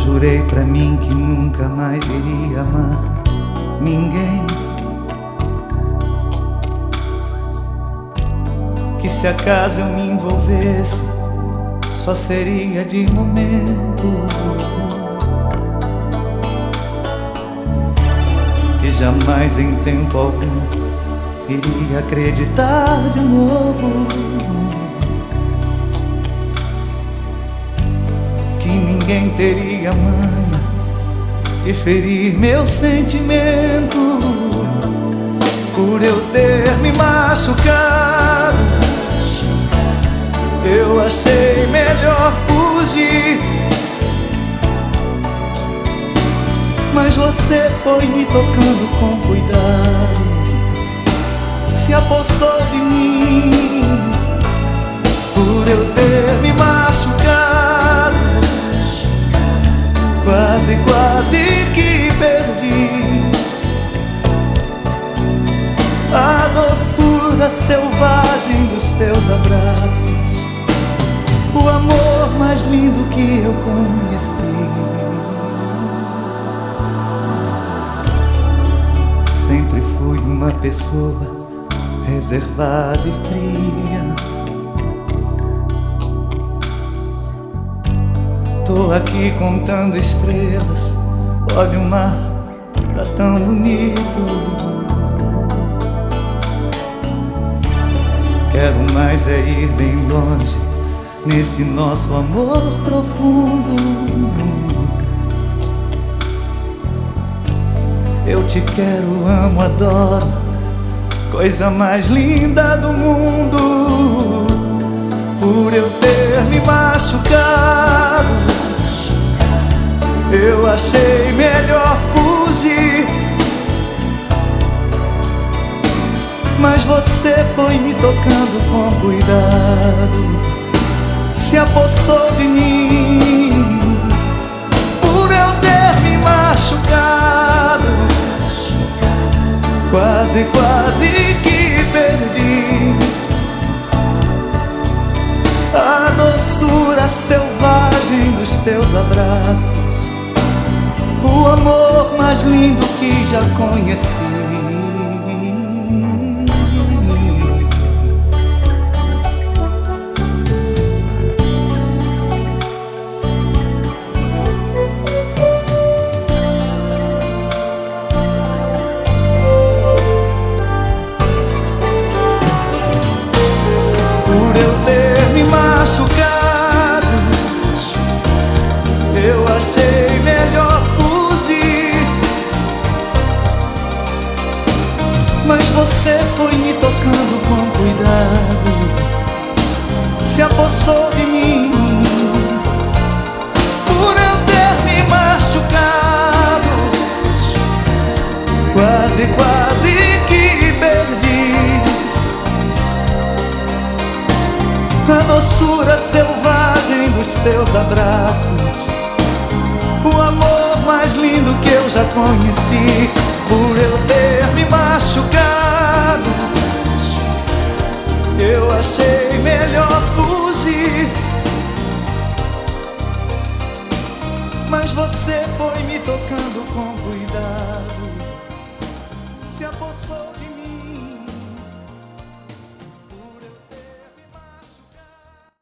jurei pra mim que nunca mais iria amar ninguém, que se acaso eu me envolvesse só seria de momento, que jamais em tempo algum iria acreditar de novo, que ninguém teria manha de ferir meu sentimento, por eu ter me machucado. Eu achei melhor fugir, mas você foi me tocando com cuidado, se apossou de mim, por eu ter me machucado. Quase, quase que perdi a doçura selvagem dos teus abraços, o amor mais lindo que eu conheci. Sempre fui uma pessoa reservada e fria. Tô aqui contando estrelas, olha o mar, tá tão bonito. Quero mais é ir bem longe nesse nosso amor profundo. Eu te quero, amo, adoro, coisa mais linda do mundo. Por eu ter me machucado, eu achei melhor fugir, mas você foi me tocando com cuidado, se apossou de mim, por eu ter me machucado. Quase, quase que perdi a doçura selvagem dos teus abraços, o amor mais lindo que já conheci. Por eu ter me machucado, eu achei melhor fugir, mas você foi me tocando com cuidado, se apossou de mim, por eu ter me machucado. Quase, quase que perdi a doçura selvagem dos teus abraços, o amor mais lindo que eu já conheci. Por eu ter me machucado, eu achei melhor fugir, mas você foi me tocando com